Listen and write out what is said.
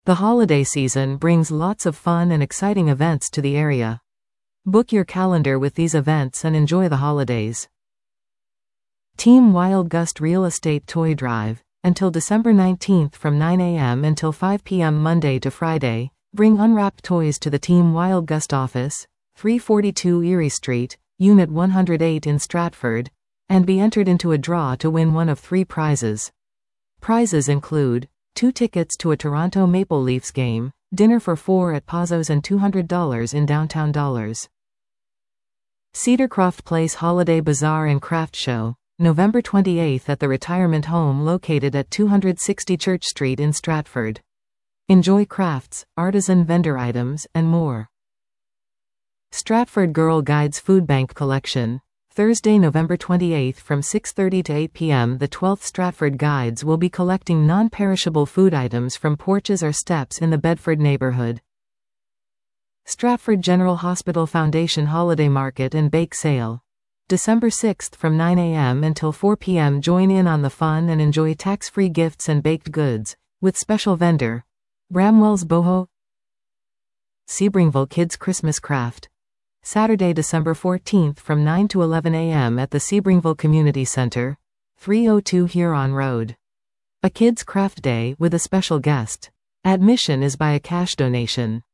The holiday season brings lots of fun and exciting events to the area. Book your calendar with these events and enjoy the holidays. Team Wild Gust Real Estate Toy Drive, until December 19th from 9 a.m. until 5 p.m. Monday to Friday. Bring unwrapped toys to the Team Wild Gust office, 342 Erie Street, Unit 108 in Stratford, and be entered into a draw to win one of 3 prizes. Prizes include 2 tickets to a Toronto Maple Leafs game, dinner for 4 at Pazzo's, and $200 in downtown dollars. Cedarcroft Place Holiday Bazaar and Craft Show, November 28th at the retirement home located at 260 Church Street in Stratford. Enjoy crafts, artisan vendor items, and more. Stratford Girl Guides Food Bank Collection, Thursday, November 28th from 6:30 to 8 p.m. The 12th Stratford Guides will be collecting non-perishable food items from porches or steps in the Bedford neighborhood. Stratford General Hospital Foundation Holiday Market and Bake Sale, December 6th from 9 a.m. until 4 p.m. Join in on the fun and enjoy tax-free gifts and baked goods, with special vendor Bramwell's Boho. Sebringville Kids Christmas Craft, Saturday, December 14th from 9 to 11 a.m. at the Sebringville Community Center, 302 Huron Road. A kids' craft day with a special guest. Admission is by a cash donation.